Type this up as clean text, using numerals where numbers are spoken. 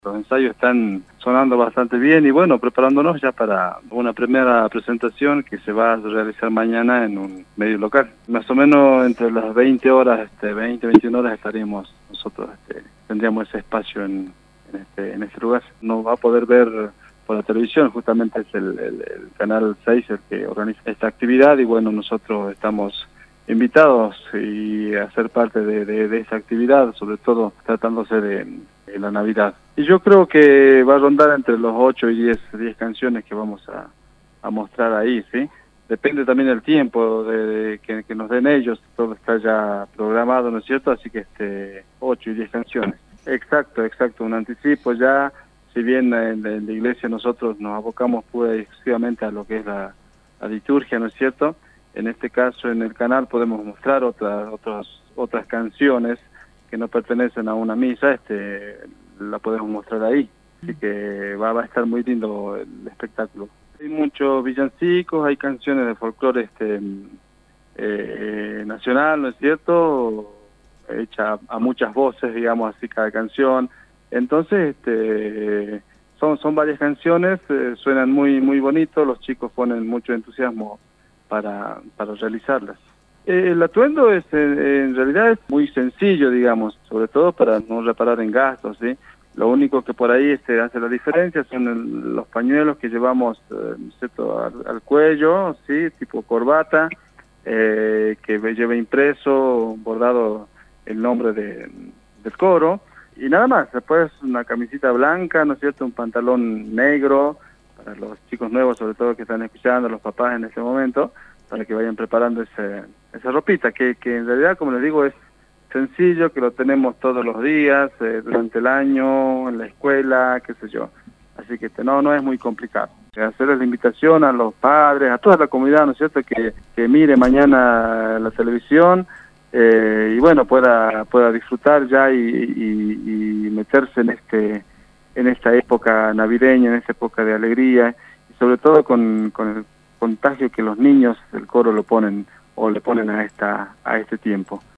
Los ensayos están sonando bastante bien y bueno, preparándonos ya para una primera presentación que se va a realizar mañana en un medio local. Más o menos entre las 20 horas, 21 horas estaríamos nosotros, tendríamos ese espacio en este lugar. No va a poder ver por la televisión, justamente es el Canal 6 el que organiza esta actividad y bueno, nosotros estamos invitados y a ser parte de esa actividad, sobre todo tratándose de la Navidad. Y yo creo que va a rondar entre los 8 y 10 canciones que vamos a mostrar ahí, ¿sí? Depende también del tiempo que nos den ellos, todo está ya programado, ¿no es cierto? Así que 8 y 10 canciones. Exacto, un anticipo ya, si bien en la iglesia nosotros nos abocamos pura y exclusivamente a lo que es la liturgia, ¿no es cierto? En este caso en el canal podemos mostrar otras canciones que no pertenecen a una misa, la podemos mostrar ahí. Así que va a estar muy lindo el espectáculo. Hay muchos villancicos, hay canciones de folclore nacional, ¿no es cierto? Hecha a muchas voces, digamos así, cada canción. Entonces, son varias canciones, suenan muy bonitos, los chicos ponen mucho entusiasmo para realizarlas. El atuendo en realidad es muy sencillo, digamos, sobre todo para no reparar en gastos, ¿sí? Lo único que por ahí hace la diferencia son los pañuelos que llevamos, ¿cierto? al cuello, ¿sí? Tipo corbata, que lleva impreso, bordado el nombre del coro, y nada más. Después una camisita blanca, ¿no es cierto? Un pantalón negro, para los chicos nuevos, sobre todo que están escuchando, los papás en ese momento, para que vayan preparando esa ropita, que en realidad, como les digo, es sencillo, que lo tenemos todos los días, durante el año, en la escuela, qué sé yo. Así que no es muy complicado. Hacerles la invitación a los padres, a toda la comunidad, ¿no es cierto?, que mire mañana la televisión y bueno, pueda disfrutar ya y meterse en esta época navideña, en esta época de alegría, y sobre todo con el contagio que los niños del coro lo ponen o le ponen a este tiempo.